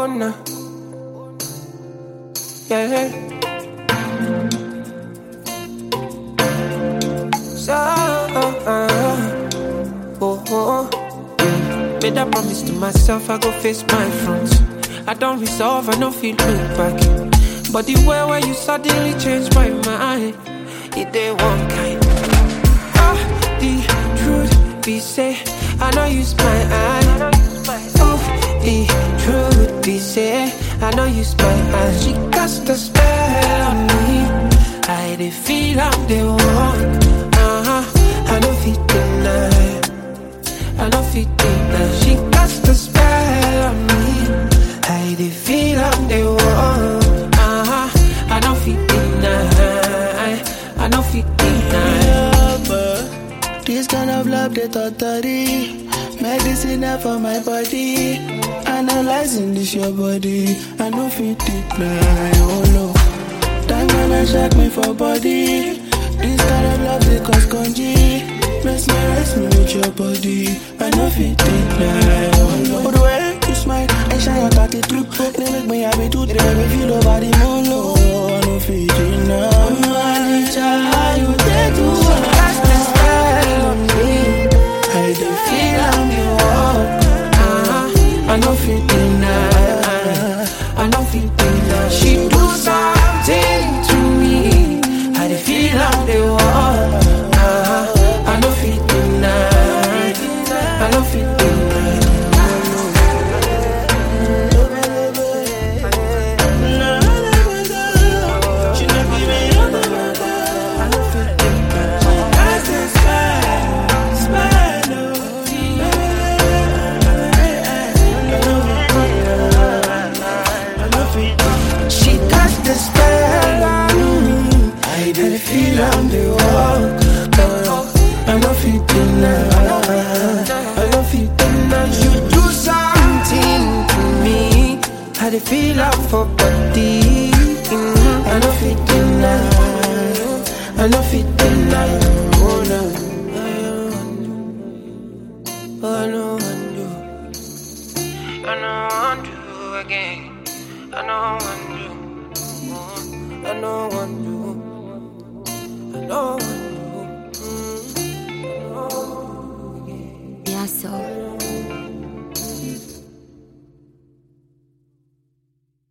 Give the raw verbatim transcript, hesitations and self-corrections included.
Oh no, yeah. So, uh, oh, oh. Made a promise to myself, I go face my front. I don't resolve, I don't feel look back. But the way where you suddenly changed my mind, it ain't one kind. Ah, the truth be say, I know you my eye. Oh, the truth be say, I know you my eye. She cast a spell on me. I dey feel I'm the one. Uh-huh, I don't feel deny. I don't feel deny. She cast a spell on me. I dey feel I'm the one. Uh-huh, I don't feel deny. I don't feel deny. This kind of love, they totally medicine for my body. Analyzing this your body, I know fit decline. Oh no, time gonna shake me for body. This kind of love, they cause congy. Mesmerize me with your body, I know fit decline. Oh no, but the way you smile and shine your thirty through, they make me happy too. They make me feel over the moon. Oh, I know fit deny. I try you take to Cast a spell on me. I do feel I'm the one. Uh-huh, I don't feel deny. I don't feel deny. She do something to me. I dey feel I'm the one. Uh-huh, I don't feel deny. I don't feel deny. She cast the spell on me. I dey feel I'm the one. Uh, I don't feel deny. I don't feel deny. You do something to me. I dey feel I'm for body. Mm, I don't feel deny. I don't feel deny. Oh no, I know undo. I know undo again. I know undo. I know undo.